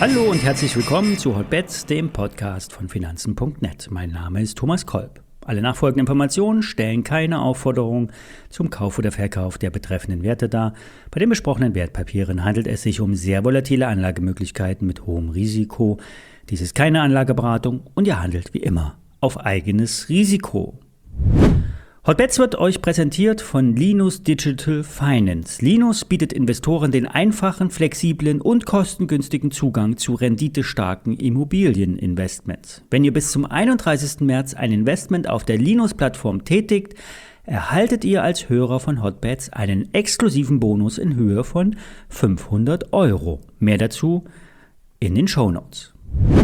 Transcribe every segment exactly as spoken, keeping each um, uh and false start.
Hallo und herzlich willkommen zu Hotbets, dem Podcast von Finanzen Punkt net. Mein Name ist Thomas Kolb. Alle nachfolgenden Informationen stellen keine Aufforderung zum Kauf oder Verkauf der betreffenden Werte dar. Bei den besprochenen Wertpapieren handelt es sich um sehr volatile Anlagemöglichkeiten mit hohem Risiko. Dies ist keine Anlageberatung und ihr handelt wie immer auf eigenes Risiko. Hotbets wird euch präsentiert von Linus Digital Finance. Linus bietet Investoren den einfachen, flexiblen und kostengünstigen Zugang zu renditestarken Immobilieninvestments. Wenn ihr bis zum einunddreißigsten März ein Investment auf der Linus-Plattform tätigt, erhaltet ihr als Hörer von Hotbets einen exklusiven Bonus in Höhe von fünfhundert Euro. Mehr dazu in den Shownotes.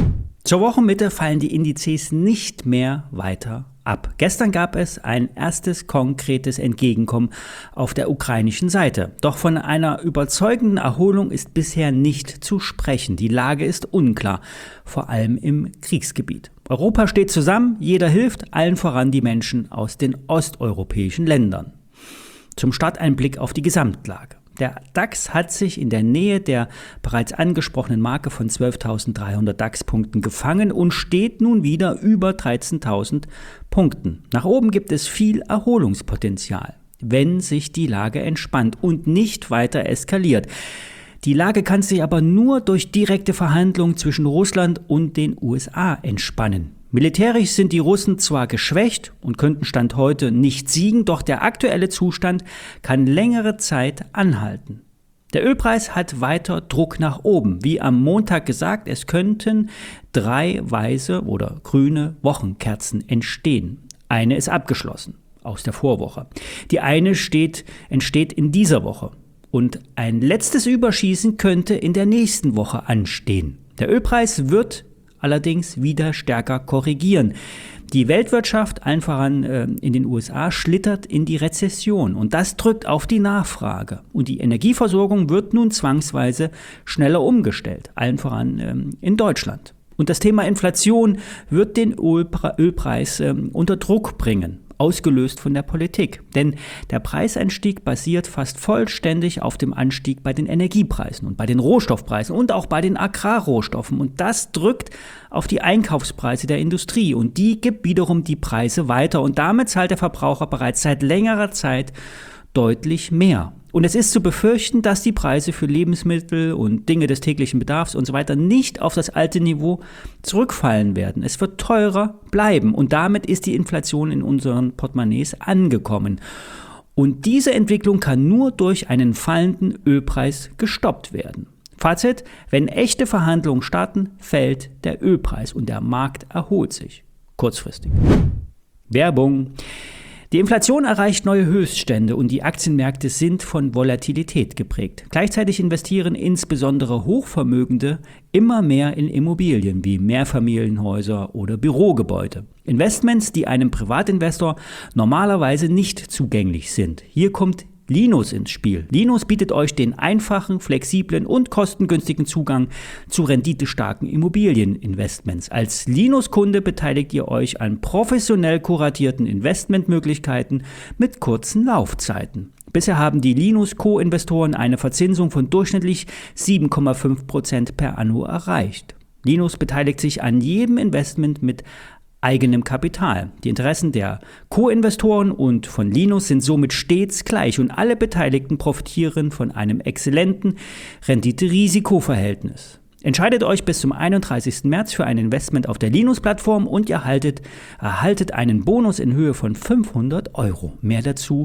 Zur Wochenmitte fallen die Indizes nicht mehr weiter ab. Gestern gab es ein erstes konkretes Entgegenkommen auf der ukrainischen Seite. Doch von einer überzeugenden Erholung ist bisher nicht zu sprechen. Die Lage ist unklar, vor allem im Kriegsgebiet. Europa steht zusammen, jeder hilft, allen voran die Menschen aus den osteuropäischen Ländern. Zum Start ein Blick auf die Gesamtlage. Der DAX hat sich in der Nähe der bereits angesprochenen Marke von zwölftausenddreihundert DAX-Punkten gefangen und steht nun wieder über dreizehntausend Punkten. Nach oben gibt es viel Erholungspotenzial, wenn sich die Lage entspannt und nicht weiter eskaliert. Die Lage kann sich aber nur durch direkte Verhandlungen zwischen Russland und den U S A entspannen. Militärisch sind die Russen zwar geschwächt und könnten Stand heute nicht siegen, doch der aktuelle Zustand kann längere Zeit anhalten. Der Ölpreis hat weiter Druck nach oben. Wie am Montag gesagt, es könnten drei weiße oder grüne Wochenkerzen entstehen. Eine ist abgeschlossen aus der Vorwoche. Die eine steht, entsteht in dieser Woche. Und ein letztes Überschießen könnte in der nächsten Woche anstehen. Der Ölpreis wird allerdings wieder stärker korrigieren. Die Weltwirtschaft, allen voran äh, in den U S A, schlittert in die Rezession und das drückt auf die Nachfrage. Und die Energieversorgung wird nun zwangsweise schneller umgestellt, allen voran ähm, in Deutschland. Und das Thema Inflation wird den Ölpre- Ölpreis ähm, unter Druck bringen, ausgelöst von der Politik. Denn der Preisanstieg basiert fast vollständig auf dem Anstieg bei den Energiepreisen und bei den Rohstoffpreisen und auch bei den Agrarrohstoffen. Und das drückt auf die Einkaufspreise der Industrie und die gibt wiederum die Preise weiter. Und damit zahlt der Verbraucher bereits seit längerer Zeit deutlich mehr. Und es ist zu befürchten, dass die Preise für Lebensmittel und Dinge des täglichen Bedarfs und so weiter nicht auf das alte Niveau zurückfallen werden. Es wird teurer bleiben und damit ist die Inflation in unseren Portemonnaies angekommen. Und diese Entwicklung kann nur durch einen fallenden Ölpreis gestoppt werden. Fazit: Wenn echte Verhandlungen starten, fällt der Ölpreis und der Markt erholt sich. Kurzfristig. Werbung. Die Inflation erreicht neue Höchststände und die Aktienmärkte sind von Volatilität geprägt. Gleichzeitig investieren insbesondere Hochvermögende immer mehr in Immobilien wie Mehrfamilienhäuser oder Bürogebäude. Investments, die einem Privatinvestor normalerweise nicht zugänglich sind. Hier kommt Linus ins Spiel. Linus bietet euch den einfachen, flexiblen und kostengünstigen Zugang zu renditestarken Immobilieninvestments. Als Linus-Kunde beteiligt ihr euch an professionell kuratierten Investmentmöglichkeiten mit kurzen Laufzeiten. Bisher haben die Linus-Co-Investoren eine Verzinsung von durchschnittlich sieben Komma fünf Prozent per anno erreicht. Linus beteiligt sich an jedem Investment mit eigenem Kapital. Die Interessen der Co-Investoren und von Linus sind somit stets gleich und alle Beteiligten profitieren von einem exzellenten Rendite-Risiko-Verhältnis. Entscheidet euch bis zum einunddreißigsten März für ein Investment auf der Linus-Plattform und ihr erhaltet, erhaltet einen Bonus in Höhe von fünfhundert Euro. Mehr dazu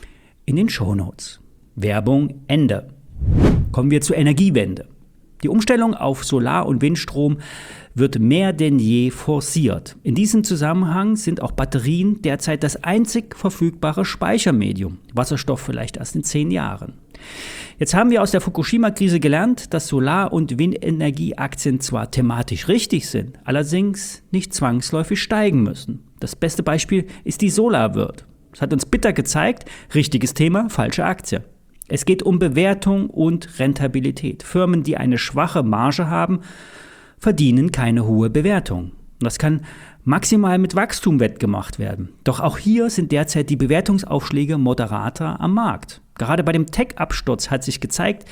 in den Shownotes. Werbung Ende. Kommen wir zur Energiewende. Die Umstellung auf Solar- und Windstrom wird mehr denn je forciert. In diesem Zusammenhang sind auch Batterien derzeit das einzig verfügbare Speichermedium. Wasserstoff vielleicht erst in zehn Jahren. Jetzt haben wir aus der Fukushima-Krise gelernt, dass Solar- und Windenergieaktien zwar thematisch richtig sind, allerdings nicht zwangsläufig steigen müssen. Das beste Beispiel ist die SolarWorld. Das hat uns bitter gezeigt, richtiges Thema, falsche Aktie. Es geht um Bewertung und Rentabilität. Firmen, die eine schwache Marge haben, verdienen keine hohe Bewertung. Das kann maximal mit Wachstum wettgemacht werden. Doch auch hier sind derzeit die Bewertungsaufschläge moderater am Markt. Gerade bei dem Tech-Absturz hat sich gezeigt,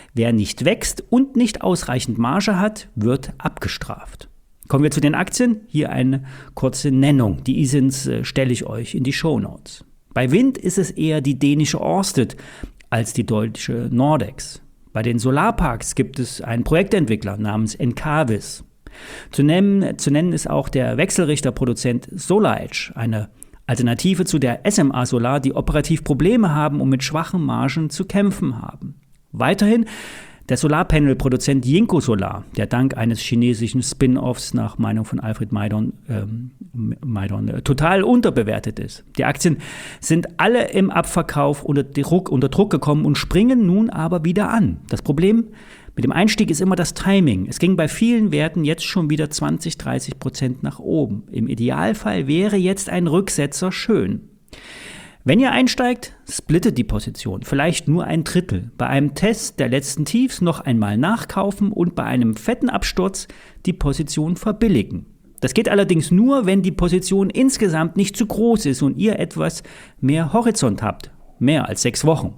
Wer nicht wächst und nicht ausreichend Marge hat, wird abgestraft. Kommen wir zu den Aktien. Hier eine kurze Nennung. Die I S I Ns äh, stelle ich euch in die Shownotes. Bei Wind ist es eher die dänische Ørsted als die deutsche Nordex. Bei den Solarparks gibt es einen Projektentwickler namens Encavis. Zu nennen, zu nennen ist auch der Wechselrichterproduzent SolarEdge, eine Alternative zu der S M A Solar, die operativ Probleme haben und mit schwachen Margen zu kämpfen haben. Weiterhin der Solarpanel-Produzent JinkoSolar, der dank eines chinesischen Spin-offs nach Meinung von Alfred Maidon, ähm, Maidon äh, total unterbewertet ist. Die Aktien sind alle im Abverkauf unter Druck, unter Druck gekommen und springen nun aber wieder an. Das Problem mit dem Einstieg ist immer das Timing. Es ging bei vielen Werten jetzt schon wieder zwanzig, dreißig Prozent nach oben. Im Idealfall wäre jetzt ein Rücksetzer schön. Wenn ihr einsteigt, splittet die Position, vielleicht nur ein Drittel. Bei einem Test der letzten Tiefs noch einmal nachkaufen und bei einem fetten Absturz die Position verbilligen. Das geht allerdings nur, wenn die Position insgesamt nicht zu groß ist und ihr etwas mehr Horizont habt, mehr als sechs Wochen.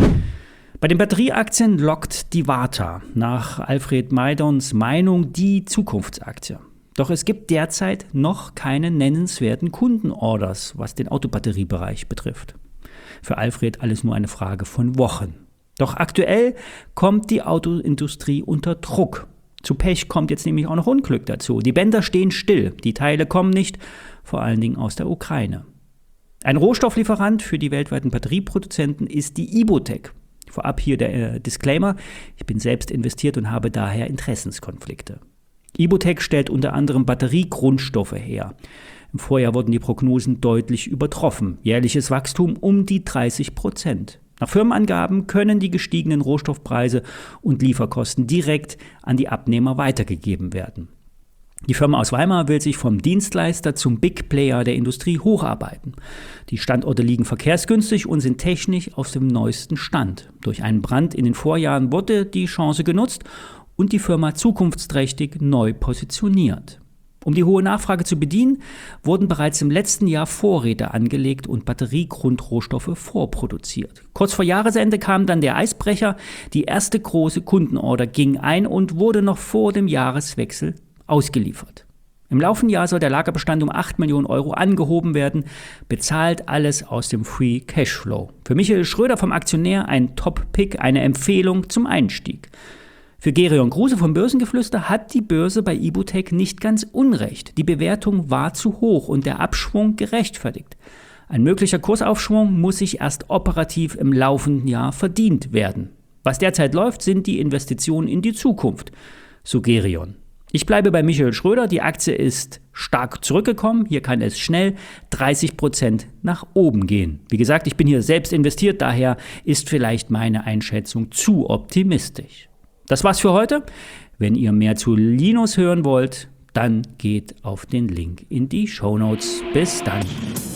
Bei den Batterieaktien lockt die Varta nach Alfred Maidons Meinung die Zukunftsaktie. Doch es gibt derzeit noch keine nennenswerten Kundenorders, was den Autobatteriebereich betrifft. Für Alfred alles nur eine Frage von Wochen. Doch aktuell kommt die Autoindustrie unter Druck. Zu Pech kommt jetzt nämlich auch noch Unglück dazu. Die Bänder stehen still, die Teile kommen nicht, vor allen Dingen aus der Ukraine. Ein Rohstofflieferant für die weltweiten Batterieproduzenten ist die Ibotec. Vorab hier der äh, Disclaimer, ich bin selbst investiert und habe daher Interessenskonflikte. Ibotec stellt unter anderem Batteriegrundstoffe her. Im Vorjahr wurden die Prognosen deutlich übertroffen. Jährliches Wachstum um die dreißig Prozent. Nach Firmenangaben können die gestiegenen Rohstoffpreise und Lieferkosten direkt an die Abnehmer weitergegeben werden. Die Firma aus Weimar will sich vom Dienstleister zum Big Player der Industrie hocharbeiten. Die Standorte liegen verkehrsgünstig und sind technisch auf dem neuesten Stand. Durch einen Brand in den Vorjahren wurde die Chance genutzt und die Firma zukunftsträchtig neu positioniert. Um die hohe Nachfrage zu bedienen, wurden bereits im letzten Jahr Vorräte angelegt und Batteriegrundrohstoffe vorproduziert. Kurz vor Jahresende kam dann der Eisbrecher, die erste große Kundenorder ging ein und wurde noch vor dem Jahreswechsel ausgeliefert. Im laufenden Jahr soll der Lagerbestand um acht Millionen Euro angehoben werden, bezahlt alles aus dem Free Cashflow. Für Michael Schröder vom Aktionär ein Top-Pick, eine Empfehlung zum Einstieg. Für Gerion Kruse vom Börsengeflüster hat die Börse bei Ibotec nicht ganz unrecht. Die Bewertung war zu hoch und der Abschwung gerechtfertigt. Ein möglicher Kursaufschwung muss sich erst operativ im laufenden Jahr verdient werden. Was derzeit läuft, sind die Investitionen in die Zukunft, so Gerion. Ich bleibe bei Michael Schröder, die Aktie ist stark zurückgekommen, hier kann es schnell dreißig Prozent nach oben gehen. Wie gesagt, ich bin hier selbst investiert, daher ist vielleicht meine Einschätzung zu optimistisch. Das war's für heute. Wenn ihr mehr zu Linus hören wollt, dann geht auf den Link in die Shownotes. Bis dann.